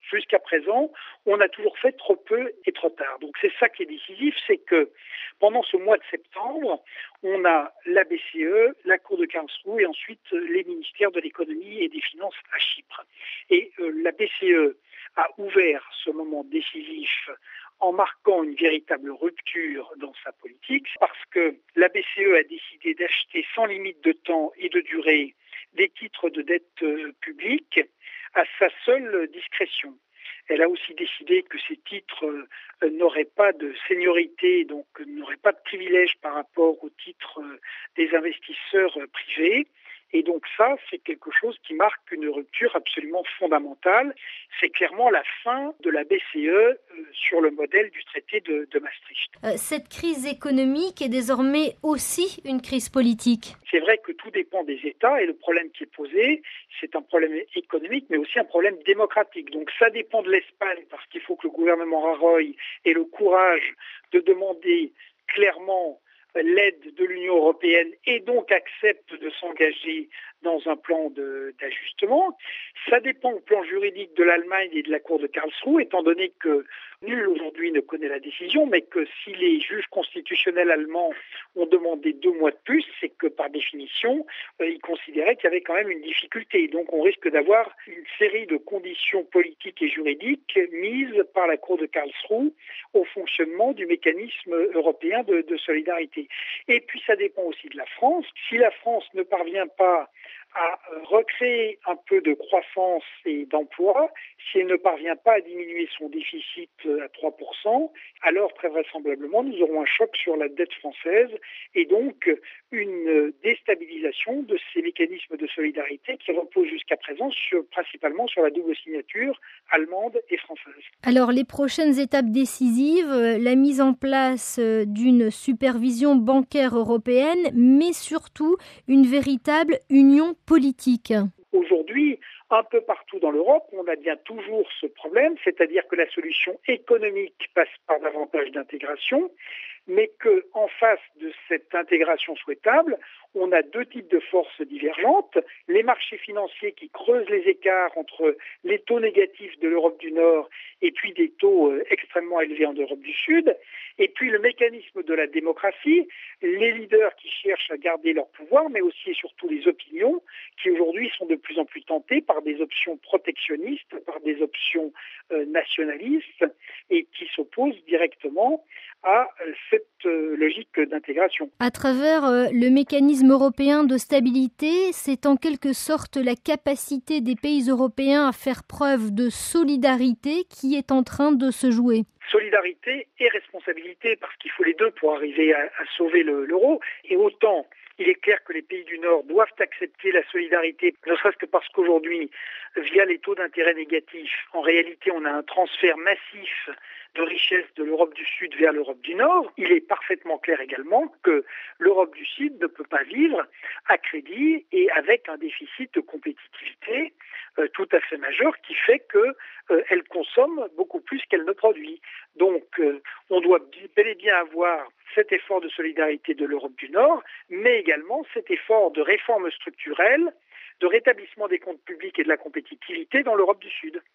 Jusqu'à présent, on a toujours fait trop peu et trop tard. Donc c'est ça qui est décisif, c'est que pendant ce mois de septembre, on a la BCE, la Cour de Karlsruhe et ensuite les ministères de l'économie et des finances à Chypre. Et la BCE a ouvert ce moment décisif en marquant une véritable rupture dans sa politique, parce que la BCE a décidé d'acheter sans limite de temps et de durée des titres de dette publique à sa seule discrétion. Elle a aussi décidé que ces titres n'auraient pas de seniorité, donc n'auraient pas de privilèges par rapport aux titres des investisseurs privés. Et donc ça, c'est quelque chose qui marque une rupture absolument fondamentale. C'est clairement la fin de la BCE sur le modèle du traité de Maastricht. Cette crise économique est désormais aussi une crise politique. C'est vrai que tout dépend des États et le problème qui est posé, c'est un problème économique mais aussi un problème démocratique. Donc ça dépend de l'Espagne parce qu'il faut que le gouvernement Rajoy ait le courage de demander clairement l'aide de l'Union européenne et donc accepte de s'engager dans un plan d'ajustement. Ça dépend au plan juridique de l'Allemagne et de la Cour de Karlsruhe, étant donné que nul aujourd'hui ne connaît la décision, mais que si les juges constitutionnels allemands ont demandé 2 mois de plus, c'est que par définition, ils considéraient qu'il y avait quand même une difficulté. Donc on risque d'avoir une série de conditions politiques et juridiques mises par la Cour de Karlsruhe au fonctionnement du mécanisme européen de solidarité. Et puis ça dépend aussi de la France. Si la France ne parvient pas à recréer un peu de croissance et d'emploi, si elle ne parvient pas à diminuer son déficit à 3%, alors très vraisemblablement nous aurons un choc sur la dette française et donc une déstabilisation de ces mécanismes de solidarité qui reposent jusqu'à présent principalement sur la double signature allemande et française. Alors les prochaines étapes décisives, la mise en place d'une supervision bancaire européenne, mais surtout une véritable union politique. Aujourd'hui, un peu partout dans l'Europe, on a bien toujours ce problème, c'est-à-dire que la solution économique passe par davantage d'intégration, mais qu'en face de cette intégration souhaitable, on a 2 types de forces divergentes. Les marchés financiers qui creusent les écarts entre les taux négatifs de l'Europe du Nord et puis des taux extrêmement élevés en Europe du Sud. Et puis le mécanisme de la démocratie, les leaders qui cherchent à garder leur pouvoir, mais aussi et surtout les opinions qui aujourd'hui sont de plus en plus tentées par des options protectionnistes, par des options nationalistes et qui s'opposent directement à cette logique d'intégration. À travers le mécanisme européen de stabilité, c'est en quelque sorte la capacité des pays européens à faire preuve de solidarité qui est en train de se jouer. Solidarité et responsabilité, parce qu'il faut les deux pour arriver à sauver l'euro. Et autant, il est clair que les pays du Nord doivent accepter la solidarité, ne serait-ce que parce qu'aujourd'hui, via les taux d'intérêt négatifs, en réalité, on a un transfert massif de richesse de l'Europe du Sud vers l'Europe du Nord. Il est parfaitement clair également que l'Europe du Sud ne peut pas vivre à crédit et avec un déficit de compétitivité tout à fait majeur qui fait qu'elle consomme beaucoup plus qu'elle ne produit. Donc on doit bel et bien avoir cet effort de solidarité de l'Europe du Nord, mais également cet effort de réforme structurelle, de rétablissement des comptes publics et de la compétitivité dans l'Europe du Sud.